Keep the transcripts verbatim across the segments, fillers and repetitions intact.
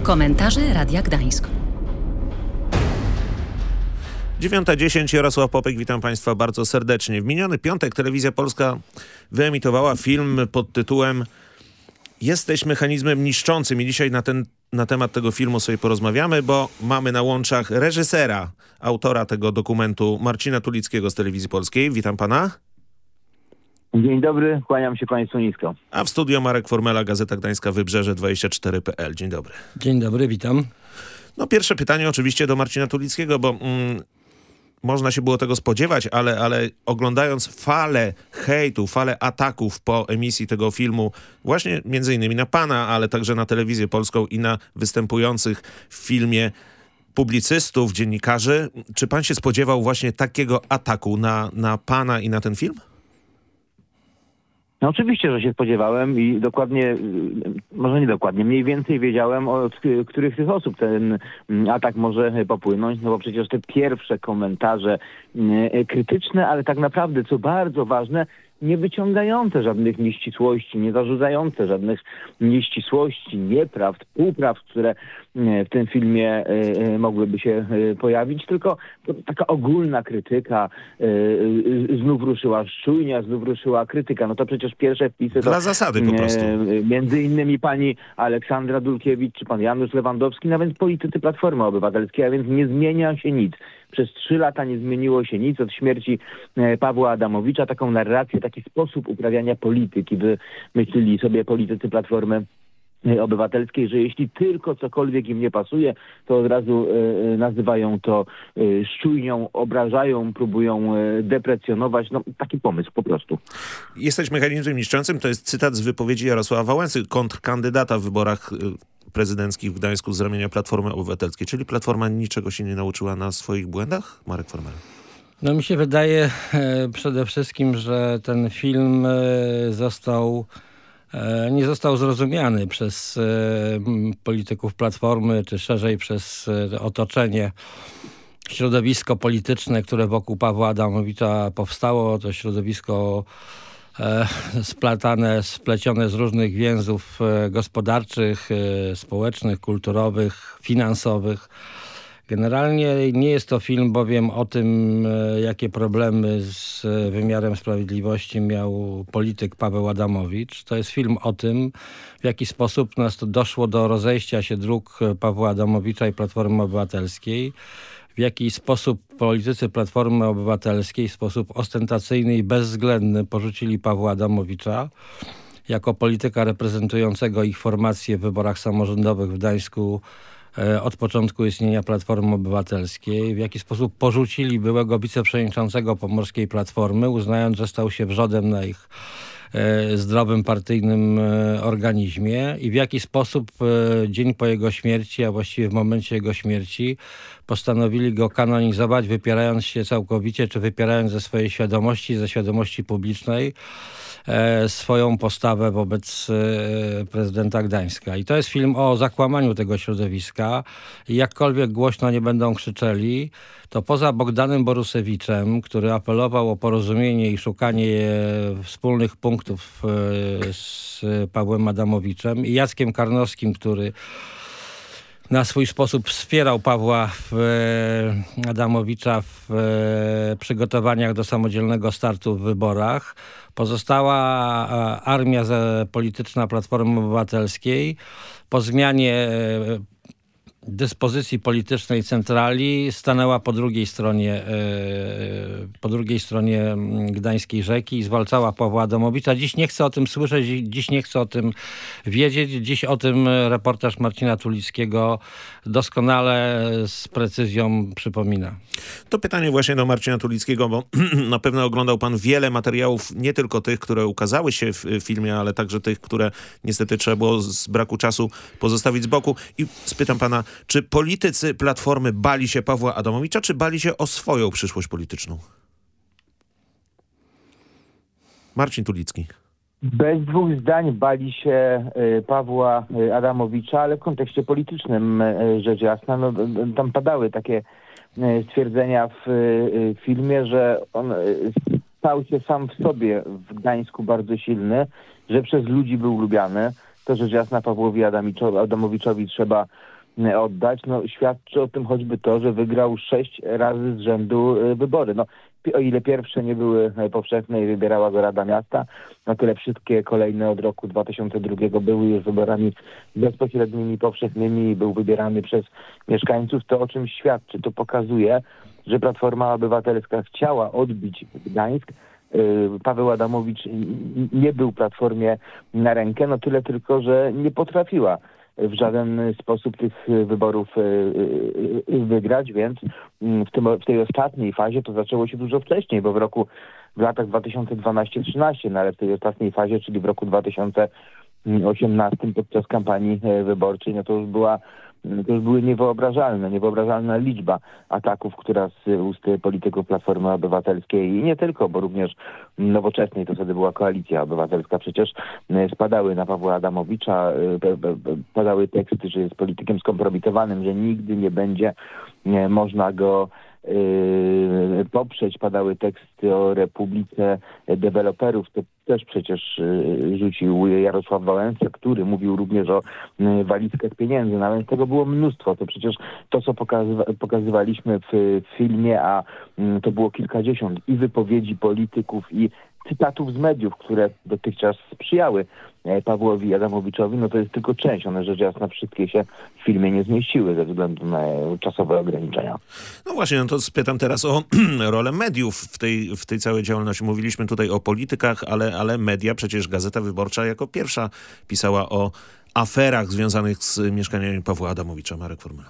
Komentarze Radia Gdańsk. dziewiąta dziesięć, Jarosław Popek, witam Państwa bardzo serdecznie. W miniony piątek Telewizja Polska wyemitowała film pod tytułem Jesteś mechanizmem niszczącym i dzisiaj na, ten, na temat tego filmu sobie porozmawiamy, bo mamy na łączach reżysera, autora tego dokumentu Marcina Tulickiego z Telewizji Polskiej. Witam Pana. Dzień dobry, kłaniam się Państwu nisko. A w studio Marek Formela, Gazeta Gdańska Wybrzeże dwadzieścia cztery kropka p l. Dzień dobry. Dzień dobry, witam. No pierwsze pytanie oczywiście do Marcina Tulickiego, bo mm, można się było tego spodziewać, ale, ale oglądając falę hejtu, falę ataków po emisji tego filmu, właśnie między innymi na Pana, ale także na Telewizję Polską i na występujących w filmie publicystów, dziennikarzy, czy Pan się spodziewał właśnie takiego ataku na, na Pana i na ten film? No oczywiście, że się spodziewałem i dokładnie, może nie dokładnie, mniej więcej wiedziałem, od których tych osób ten atak może popłynąć, no bo przecież te pierwsze komentarze krytyczne, ale tak naprawdę, co bardzo ważne, nie wyciągające żadnych nieścisłości, nie zarzucające żadnych nieścisłości, nieprawd, półprawd, które w tym filmie mogłyby się pojawić, tylko taka ogólna krytyka, znów ruszyła szczujnia, znów ruszyła krytyka. No to przecież pierwsze wpisy Dla to zasady po prostu. Między innymi pani Aleksandra Dulkiewicz czy pan Janusz Lewandowski, nawet politycy Platformy Obywatelskiej, a więc nie zmienia się nic. Przez trzy lata nie zmieniło się nic od śmierci Pawła Adamowicza. Taką narrację, taki sposób uprawiania polityki wymyślili sobie politycy Platformy Obywatelskiej, że jeśli tylko cokolwiek im nie pasuje, to od razu y, nazywają to y, szczujnią, obrażają, próbują y, deprecjonować. No taki pomysł po prostu. Jesteś mechanizmem niszczącym, to jest cytat z wypowiedzi Jarosława Wałęsy, kontrkandydata w wyborach y, prezydenckich w Gdańsku z ramienia Platformy Obywatelskiej. Czyli Platforma niczego się nie nauczyła na swoich błędach? Marek Formel. No mi się wydaje e, przede wszystkim, że ten film e, został e, nie został zrozumiany przez e, polityków Platformy, czy szerzej przez e, otoczenie, środowisko polityczne, które wokół Pawła Adamowicza powstało. To środowisko e, splatane, splecione z różnych więzów e, gospodarczych, e, społecznych, kulturowych, finansowych. Generalnie nie jest to film bowiem o tym, jakie problemy z wymiarem sprawiedliwości miał polityk Paweł Adamowicz. To jest film o tym, w jaki sposób nas to doszło do rozejścia się dróg Pawła Adamowicza i Platformy Obywatelskiej. W jaki sposób politycy Platformy Obywatelskiej w sposób ostentacyjny i bezwzględny porzucili Pawła Adamowicza jako polityka reprezentującego ich formację w wyborach samorządowych w Gdańsku od początku istnienia Platformy Obywatelskiej, w jaki sposób porzucili byłego wiceprzewodniczącego Pomorskiej Platformy, uznając, że stał się wrzodem na ich e, zdrowym partyjnym e, organizmie i w jaki sposób e, dzień po jego śmierci, a właściwie w momencie jego śmierci postanowili go kanonizować, wypierając się całkowicie, czy wypierając ze swojej świadomości, ze świadomości publicznej, swoją postawę wobec prezydenta Gdańska. I to jest film o zakłamaniu tego środowiska. I jakkolwiek głośno nie będą krzyczeli, to poza Bogdanem Borusewiczem, który apelował o porozumienie i szukanie wspólnych punktów z Pawłem Adamowiczem, i Jackiem Karnowskim, który na swój sposób wspierał Pawła w, Adamowicza w przygotowaniach do samodzielnego startu w wyborach, pozostała armia polityczna Platformy Obywatelskiej po zmianie dyspozycji politycznej centrali stanęła po drugiej stronie po drugiej stronie Gdańskiej Rzeki i zwalczała Pawła Adamowicza. Dziś nie chcę o tym słyszeć, dziś nie chcę o tym wiedzieć. Dziś o tym reportaż Marcina Tulickiego doskonale z precyzją przypomina. To pytanie właśnie do Marcina Tulickiego, bo na pewno oglądał pan wiele materiałów, nie tylko tych, które ukazały się w filmie, ale także tych, które niestety trzeba było z braku czasu pozostawić z boku. I spytam pana, czy politycy Platformy bali się Pawła Adamowicza, czy bali się o swoją przyszłość polityczną? Marcin Tulicki. Bez dwóch zdań bali się Pawła Adamowicza, ale w kontekście politycznym rzecz jasna. No, tam padały takie stwierdzenia w filmie, że on stał się sam w sobie w Gdańsku bardzo silny, że przez ludzi był lubiany. To rzecz jasna Pawłowi Adamowiczowi trzeba oddać. No, świadczy o tym choćby to, że wygrał sześć razy z rzędu wybory. No, o ile pierwsze nie były powszechne i wybierała go Rada Miasta, na tyle wszystkie kolejne od roku dwa tysiące drugiego były już wyborami bezpośrednimi, powszechnymi i był wybierany przez mieszkańców. To o czym świadczy? To pokazuje, że Platforma Obywatelska chciała odbić Gdańsk. Paweł Adamowicz nie był Platformie na rękę, no tyle tylko, że nie potrafiła w żaden sposób tych wyborów wygrać, więc w, tym, w tej ostatniej fazie to zaczęło się dużo wcześniej, bo w roku, w latach dwa tysiące dwunastym trzynaście, no ale w tej ostatniej fazie, czyli w roku dwa tysiące osiemnastym podczas kampanii wyborczej, no to już była to już były niewyobrażalne, niewyobrażalna liczba ataków, która z ust polityków Platformy Obywatelskiej i nie tylko, bo również Nowoczesnej, to wtedy była Koalicja Obywatelska, przecież spadały na Pawła Adamowicza, padały teksty, że jest politykiem skompromitowanym, że nigdy nie będzie nie można go Yy, poprzeć. Padały teksty o Republice Deweloperów. To też przecież yy, rzucił Jarosław Wałęsa, który mówił również o yy, walizkach pieniędzy. No więc tego było mnóstwo. To przecież to, co pokazywa- pokazywaliśmy w, w filmie, a yy, to było kilkadziesiąt i wypowiedzi polityków, i cytatów z mediów, które dotychczas sprzyjały Pawłowi Adamowiczowi, no to jest tylko część. One rzecz jasna wszystkie się w filmie nie zmieściły ze względu na czasowe ograniczenia. No właśnie, no to spytam teraz o rolę mediów w tej, w tej całej działalności. Mówiliśmy tutaj o politykach, ale, ale media, przecież Gazeta Wyborcza jako pierwsza pisała o aferach związanych z mieszkaniami Pawła Adamowicza. Marek Formuła.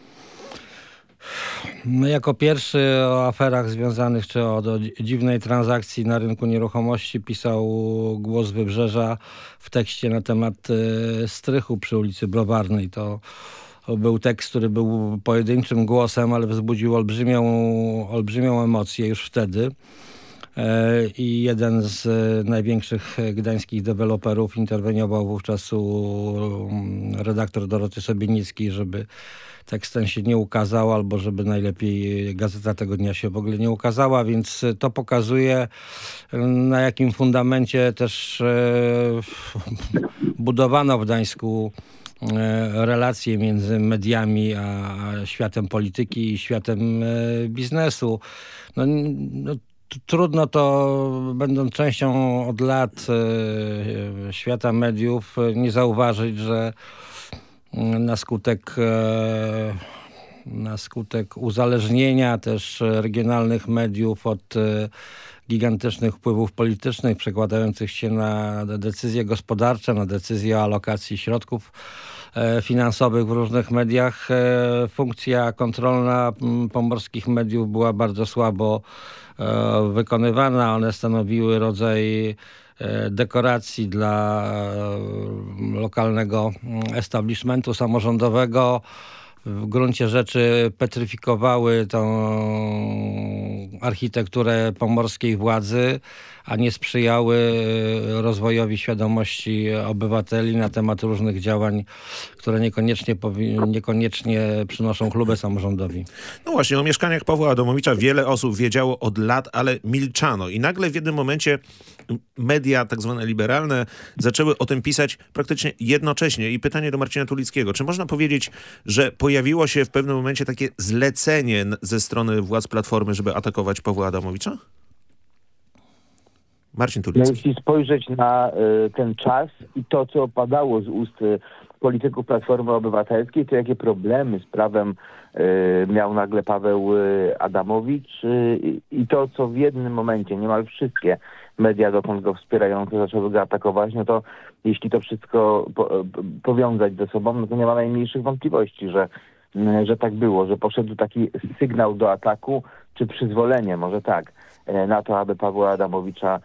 No jako pierwszy o aferach związanych czy o, o dziwnej transakcji na rynku nieruchomości pisał Głos Wybrzeża w tekście na temat e, strychu przy ulicy Browarnej. To był tekst, który był pojedynczym głosem, ale wzbudził olbrzymią, olbrzymią emocję już wtedy. E, I jeden z największych gdańskich deweloperów interweniował wówczas u redaktor Doroty Sobienickiej, żeby tekst ten się nie ukazał, albo żeby najlepiej gazeta tego dnia się w ogóle nie ukazała, więc to pokazuje, na jakim fundamencie też e, budowano w Gdańsku e, relacje między mediami a światem polityki i światem e, biznesu. No, no, trudno to, będąc częścią od lat e, świata mediów, nie zauważyć, że na skutek, na skutek uzależnienia też regionalnych mediów od gigantycznych wpływów politycznych przekładających się na decyzje gospodarcze, na decyzje o alokacji środków finansowych w różnych mediach, funkcja kontrolna pomorskich mediów była bardzo słabo wykonywana. One stanowiły rodzaj dekoracji dla lokalnego establishmentu samorządowego. W gruncie rzeczy petryfikowały tą architekturę pomorskiej władzy, a nie sprzyjały rozwojowi świadomości obywateli na temat różnych działań, które niekoniecznie, powi- niekoniecznie przynoszą chlubę samorządowi. No właśnie, o mieszkaniach Pawła Adamowicza wiele osób wiedziało od lat, ale milczano. I nagle w jednym momencie media tak zwane liberalne zaczęły o tym pisać praktycznie jednocześnie. I pytanie do Marcina Tulickiego. Czy można powiedzieć, że pojawiło się w pewnym momencie takie zlecenie ze strony władz Platformy, żeby atakować Pawła Adamowicza? Marcin Tulicki. No, jeśli spojrzeć na y, ten czas i to, co padało z ust y, polityków Platformy Obywatelskiej, to jakie problemy z prawem y, miał nagle Paweł y, Adamowicz y, i to, co w jednym momencie niemal wszystkie media dokąd go wspierające zaczęły go atakować, no to jeśli to wszystko po, powiązać ze sobą, no to nie ma najmniejszych wątpliwości, że, y, że tak było, że poszedł taki sygnał do ataku, czy przyzwolenie, może tak, y, na to, aby Pawła Adamowicza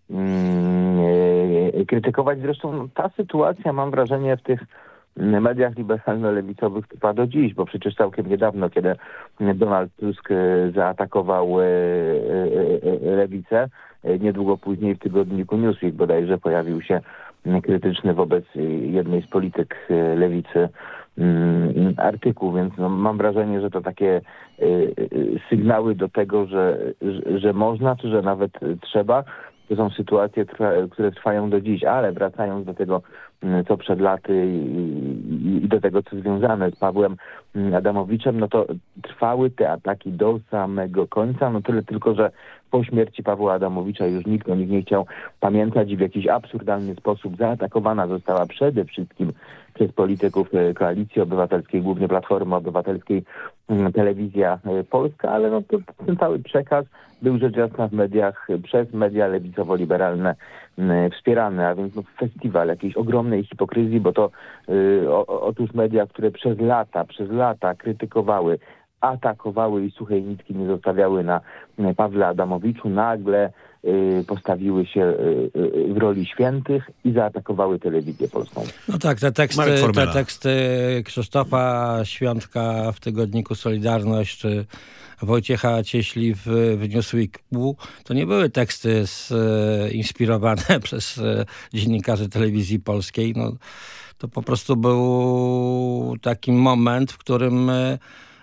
krytykować. Zresztą no, ta sytuacja, mam wrażenie, w tych mediach liberalno-lewicowych trwa do dziś, bo przecież całkiem niedawno, kiedy Donald Tusk zaatakował lewicę, niedługo później w tygodniku Newsweek bodajże pojawił się krytyczny wobec jednej z polityk lewicy artykuł, więc no, mam wrażenie, że to takie sygnały do tego, że, że, że można, czy że nawet trzeba. To są sytuacje, które trwają do dziś, ale wracając do tego co przed laty i, i do tego, co związane z Pawłem Adamowiczem, no to trwały te ataki do samego końca, no tyle tylko, że po śmierci Pawła Adamowicza już nikt o nich nie chciał pamiętać i w jakiś absurdalny sposób zaatakowana została przede wszystkim przez polityków Koalicji Obywatelskiej, głównie Platformy Obywatelskiej, Telewizja Polska, ale no to ten cały przekaz był rzecz jasna w mediach przez media lewicowo-liberalne wspierany, a więc no, festiwal jakiejś ogromnej hipokryzji, bo to y, o, otóż media, które przez lata, przez lata krytykowały, atakowały i suchej nitki nie zostawiały na Pawle Adamowiczu, nagle y, postawiły się y, y, w roli świętych i zaatakowały telewizję polską. No tak, te teksty, te teksty Krzysztofa Świątka w tygodniku Solidarność, czy Wojciecha Cieśli w, w Newsweeku, to nie były teksty z, e, inspirowane przez e, dziennikarzy telewizji polskiej. No, to po prostu był taki moment, w którym e,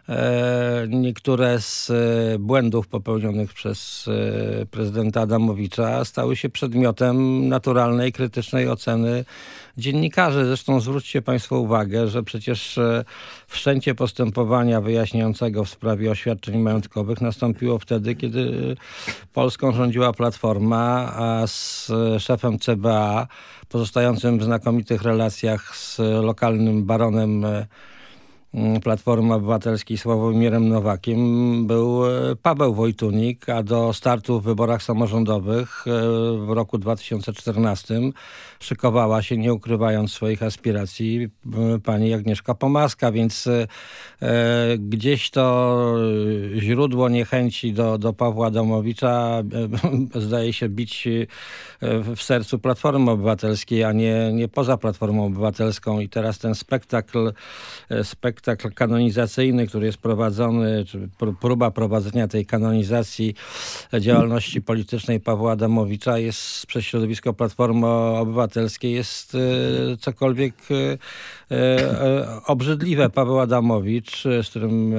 niektóre z e, błędów popełnionych przez e, prezydenta Adamowicza stały się przedmiotem naturalnej, krytycznej oceny dziennikarzy. Zresztą zwróćcie Państwo uwagę, że przecież wszczęcie postępowania wyjaśniającego w sprawie oświadczeń majątkowych nastąpiło wtedy, kiedy Polską rządziła Platforma, a z szefem C B A, pozostającym w znakomitych relacjach z lokalnym baronem Platformy Obywatelskiej Sławomirem Nowakiem, był Paweł Wojtunik, a do startu w wyborach samorządowych w roku dwa tysiące czternastym szykowała się, nie ukrywając swoich aspiracji, pani Agnieszka Pomaska, więc e, gdzieś to źródło niechęci do, do Pawła Adamowicza e, zdaje się bić w sercu Platformy Obywatelskiej, a nie, nie poza Platformą Obywatelską. I teraz ten spektakl, spektakl kanonizacyjny, który jest prowadzony, czy próba prowadzenia tej kanonizacji działalności politycznej Pawła Adamowicza jest przez środowisko Platformy Obywatelskiej jest e, cokolwiek e, e, obrzydliwe. Paweł Adamowicz, z którym e,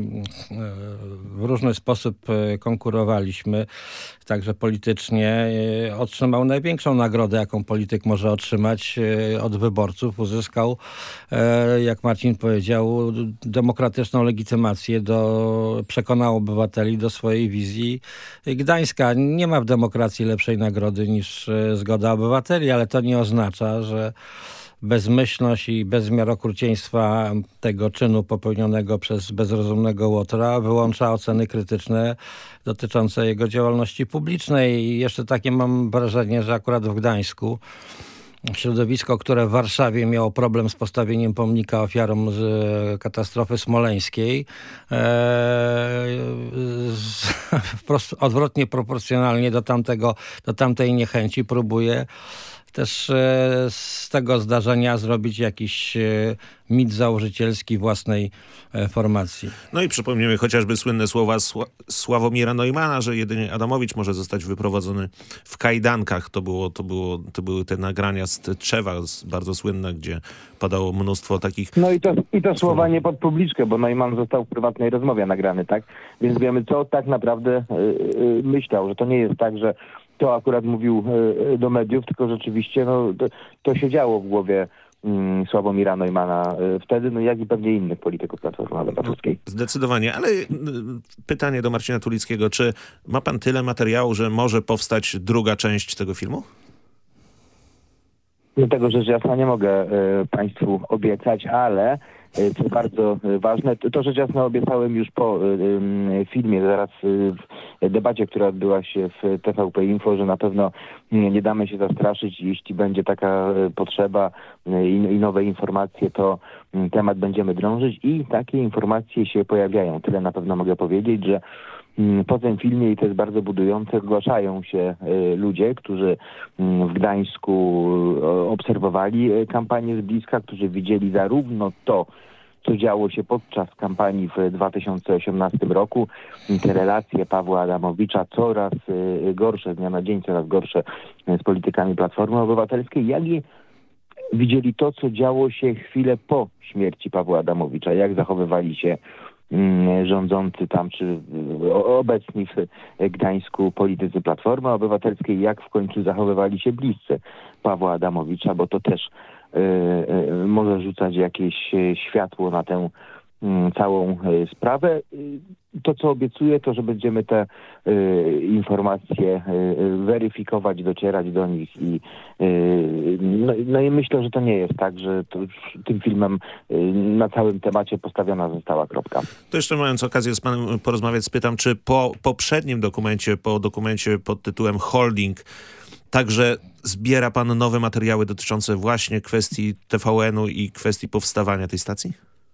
w różny sposób konkurowaliśmy, także politycznie, e, otrzymał największą nagrodę, jaką polityk może otrzymać e, od wyborców. Uzyskał, e, jak Marcin powiedział, demokratyczną legitymację, do, przekonał obywateli do swojej wizji Gdańska. Nie ma w demokracji lepszej nagrody niż e, zgoda obywateli, ale to nie oznacza, że bezmyślność i bezmiar okrucieństwa tego czynu popełnionego przez bezrozumnego Łotra wyłącza oceny krytyczne dotyczące jego działalności publicznej. I jeszcze takie mam wrażenie, że akurat w Gdańsku środowisko, które w Warszawie miało problem z postawieniem pomnika ofiarom z katastrofy smoleńskiej, e, z, wprost, odwrotnie proporcjonalnie do tamtego, do tamtej niechęci próbuje też e, z tego zdarzenia zrobić jakiś e, mit założycielski własnej e, formacji. No i przypomnijmy chociażby słynne słowa Sła- Sławomira Neumana, że jedynie Adamowicz może zostać wyprowadzony w kajdankach. To, było, to, było, to były te nagrania z Tczewa, bardzo słynne, gdzie padało mnóstwo takich... No i to, i to słowa nie pod publiczkę, bo Neumann został w prywatnej rozmowie nagrany, tak? Więc wiemy, co tak naprawdę yy, myślał, że to nie jest tak, że to akurat mówił y, do mediów, tylko rzeczywiście no, to, to się działo w głowie y, Sławomira Neumana y, wtedy, no jak i pewnie innych polityków Platformy Obywatelskiej. Zdecydowanie, ale y, pytanie do Marcina Tulickiego, czy ma pan tyle materiału, że może powstać druga część tego filmu? Do tego rzecz jasna nie mogę y, państwu obiecać, ale y, co bardzo y, ważne, to, to rzecz jasna obiecałem już po y, y, filmie, zaraz y, w debacie, która odbyła się w T V P Info, że na pewno nie, nie damy się zastraszyć. Jeśli będzie taka y, potrzeba y, i nowe informacje, to y, temat będziemy drążyć i takie informacje się pojawiają. Tyle na pewno mogę powiedzieć, że po tym filmie, i to jest bardzo budujące, zgłaszają się ludzie, którzy w Gdańsku obserwowali kampanię z bliska, którzy widzieli zarówno to, co działo się podczas kampanii w dwa tysiące osiemnastym roku. Te relacje Pawła Adamowicza coraz gorsze, z dnia na dzień coraz gorsze z politykami Platformy Obywatelskiej, jak i widzieli to, co działo się chwilę po śmierci Pawła Adamowicza, jak zachowywali się rządzący tam, czy obecni w Gdańsku politycy Platformy Obywatelskiej, jak w końcu zachowywali się bliscy Pawła Adamowicza, bo to też może rzucać jakieś światło na tę całą sprawę. To, co obiecuję, to, że będziemy te y, informacje y, weryfikować, docierać do nich i y, no, no i myślę, że to nie jest tak, że to już tym filmem y, na całym temacie postawiona została kropka. To jeszcze mając okazję z panem porozmawiać, spytam, czy po poprzednim dokumencie, po dokumencie pod tytułem Holding, także zbiera pan nowe materiały dotyczące właśnie kwestii T V N-u i kwestii powstawania tej stacji?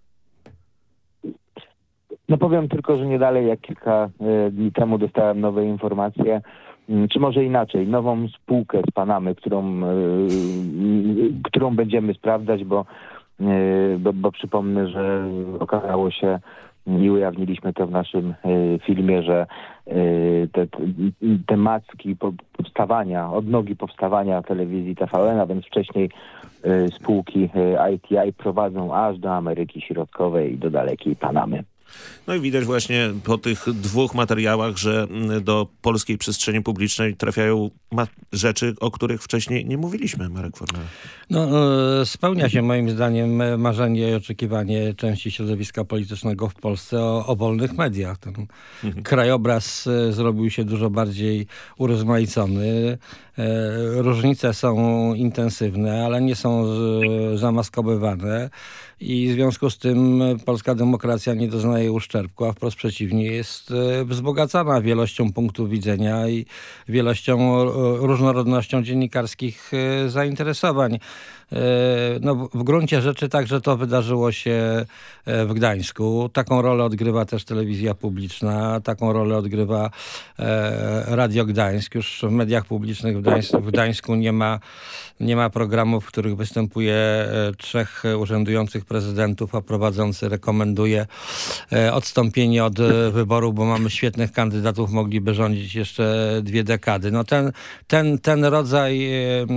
No powiem tylko, że nie dalej jak kilka dni temu dostałem nowe informacje, czy może inaczej, nową spółkę z Panamy, którą, którą będziemy sprawdzać, bo, bo, bo przypomnę, że okazało się i ujawniliśmy to w naszym filmie, że te, te macki powstawania, odnogi powstawania telewizji T V N, a więc wcześniej spółki I T I prowadzą aż do Ameryki Środkowej i do dalekiej Panamy. No i widać właśnie po tych dwóch materiałach, że do polskiej przestrzeni publicznej trafiają rzeczy, o których wcześniej nie mówiliśmy, Marek Fornala. No, spełnia się moim zdaniem marzenie i oczekiwanie części środowiska politycznego w Polsce o, o wolnych mediach. Ten mhm. krajobraz zrobił się dużo bardziej urozmaicony. Różnice są intensywne, ale nie są zamaskowywane. I w związku z tym polska demokracja nie doznaje uszczerbku, a wprost przeciwnie, jest wzbogacana wielością punktów widzenia i wielością, różnorodnością dziennikarskich zainteresowań. No, w gruncie rzeczy także to wydarzyło się w Gdańsku. Taką rolę odgrywa też telewizja publiczna, taką rolę odgrywa Radio Gdańsk. Już w mediach publicznych w Gdańsku, w Gdańsku nie ma, nie ma programów, w których występuje trzech urzędujących prezydentów, a prowadzący rekomenduje odstąpienie od wyborów, bo mamy świetnych kandydatów, mogliby rządzić jeszcze dwie dekady. No ten, ten, ten rodzaj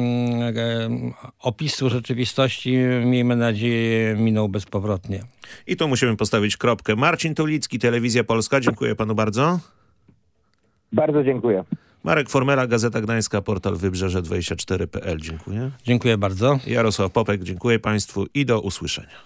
opisu rzeczywistości, miejmy nadzieję, minął bezpowrotnie. I tu musimy postawić kropkę. Marcin Tulicki, Telewizja Polska. Dziękuję panu bardzo. Bardzo dziękuję. Marek Formela, Gazeta Gdańska, portal wybrzeże dwadzieścia cztery kropka p l. Dziękuję. Dziękuję bardzo. Jarosław Popek, dziękuję państwu i do usłyszenia.